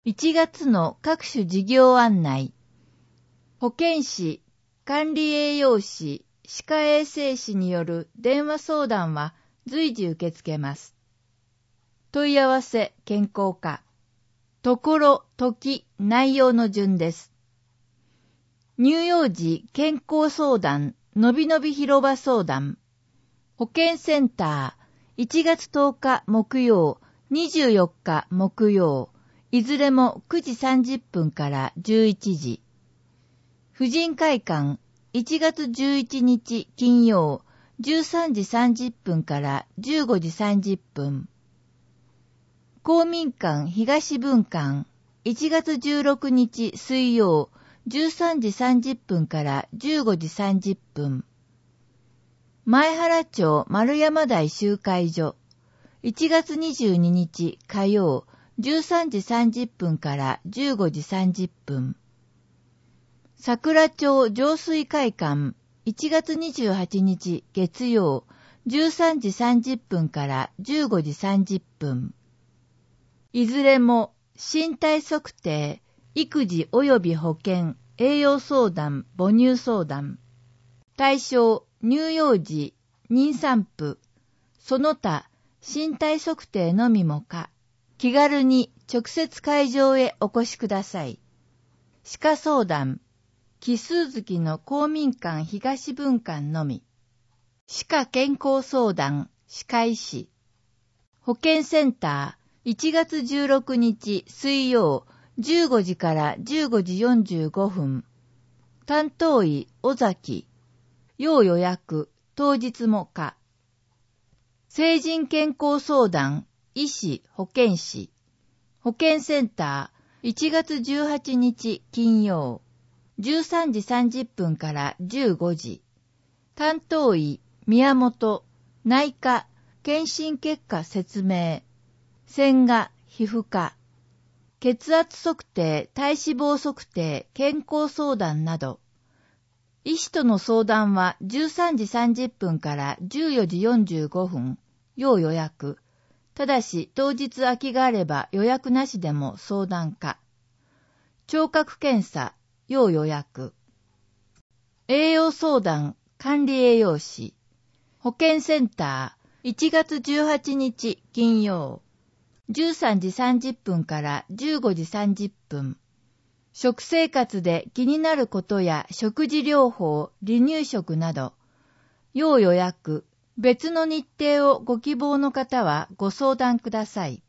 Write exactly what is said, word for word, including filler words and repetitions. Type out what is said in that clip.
いちがつの各種事業案内。保健師、管理栄養士、歯科衛生士による電話相談は随時受け付けます。問い合わせ健康課。ところ、時、内容の順です。乳幼児健康相談、のびのび広場相談。保健センター、いちがつとおか木曜、にじゅうよっか木曜、いずれもくじさんじゅっぷんからじゅういちじ。婦人会館、いちがつじゅういちにち金曜、じゅうさんじさんじゅっぷんからじゅうごじさんじゅっぷん。公民館東分館、いちがつじゅうろくにち水曜、じゅうさんじさんじゅっぷんからじゅうごじさんじゅっぷん。前原町丸山台集会所、いちがつにじゅうににち火曜、じゅうさんじさんじゅっぷんからじゅうごじさんじゅっぷん。桜町浄水会館、いちがつにじゅうはちにち月曜、じゅうさんじさんじゅっぷんからじゅうごじさんじゅっぷん。いずれも身体測定、育児及び保健、栄養相談、母乳相談。対象、乳幼児、妊産婦、その他、身体測定のみもか、気軽に直接会場へお越しください。歯科相談、奇数月の公民館東分館のみ。歯科健康相談、歯科医師。保健センター、いちがつじゅうろくにち水曜、じゅうごじからじゅうごじよんじゅうごふん。担当医、尾崎。要予約、当日も可。成人健康相談、医師、保健師。保健センター、いちがつじゅうはちにち金曜、じゅうさんじさんじゅっぷんからじゅうごじ。担当医、宮本。内科、検診結果説明。洗牙、皮膚科。血圧測定、体脂肪測定、健康相談など。医師との相談はじゅうさんじさんじゅっぷんからじゅうよじよんじゅうごふん。要予約。ただし当日空きがあれば予約なしでも相談可。聴覚検査、要予約。栄養相談、管理栄養士。保健センター、いちがつじゅうはちにち金曜。じゅうさんじさんじゅっぷんからじゅうごじさんじゅっぷん。食生活で気になることや食事療法、離乳食など。要予約、別の日程をご希望の方はご相談ください。